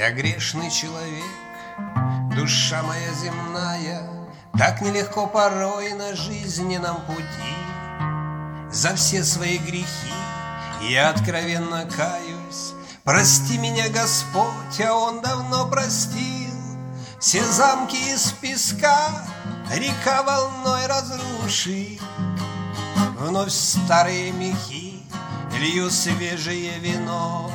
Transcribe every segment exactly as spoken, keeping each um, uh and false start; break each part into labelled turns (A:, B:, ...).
A: Я грешный человек, душа моя земная, так нелегко порой на жизненном пути. За все свои грехи я откровенно каюсь. Прости меня, Господь, а Он давно простил. Все замки из песка река волной разрушит. Вновь старые мехи лью свежее вино.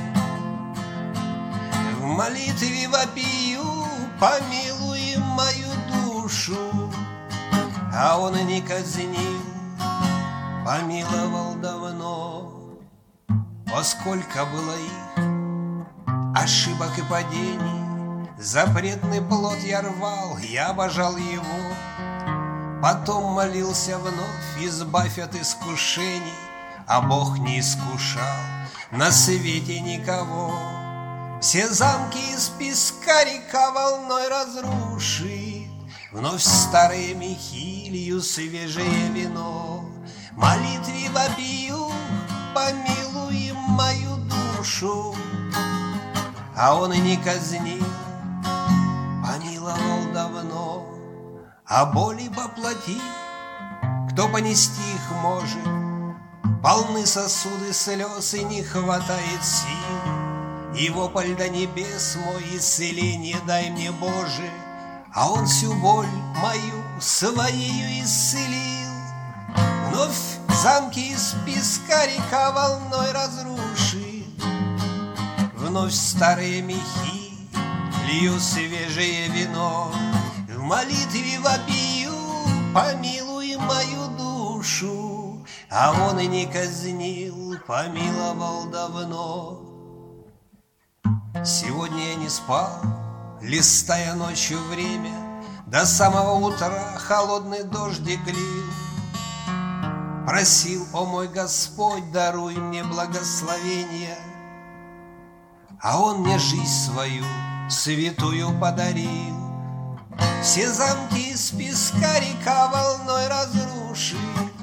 A: В молитве вопию, помилуй мою душу. А Он не казнил, помиловал давно. О, сколько было их ошибок и падений, запретный плод я рвал, я обожал его. Потом молился вновь, избавь от искушений, а Бог не искушал на свете никого. Все замки из песка река волной разрушит. Вновь старые мехи лью свежее вино. Молитве вопию, помилуй мою душу. А Он и не казнил, помиловал давно. А боли поплати, кто понести их может. Полны сосуды слез и не хватает сил. И вопль до небес мой, исцеление дай мне, Боже. А Он всю боль мою своею исцелил. Вновь замки из песка река волной разрушит. Вновь старые мехи лью свежее вино. В молитве вопию, помилуй мою душу. А Он и не казнил, помиловал давно. Сегодня я не спал, листая ночью время. До самого утра холодный дождик лил. Просил, о мой Господь, даруй мне благословение. А Он мне жизнь свою святую подарил. Все замки из песка река волной разрушит.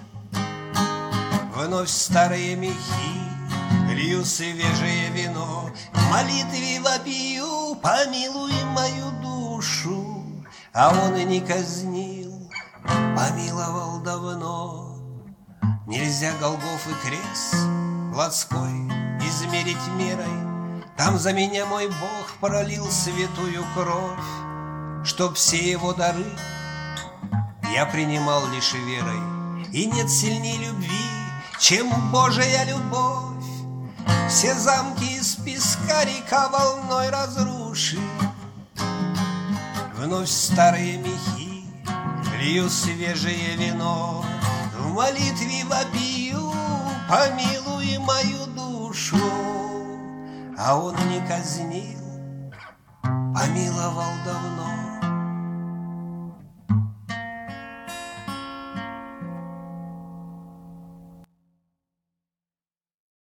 A: Вновь старые мехи лью свежее вино. В молитве вопию, помилуй мою душу. А Он и не казнил, помиловал давно. Нельзя Голгофы крест плотской измерить мерой. Там за меня мой Бог пролил святую кровь, чтоб все Его дары я принимал лишь верой. И нет сильней любви, чем Божия любовь. Все замки из песка река волной разрушит. Вновь старые мехи лью свежее вино. В молитве вопию, помилуй мою душу. А Он не казнил, помиловал давно.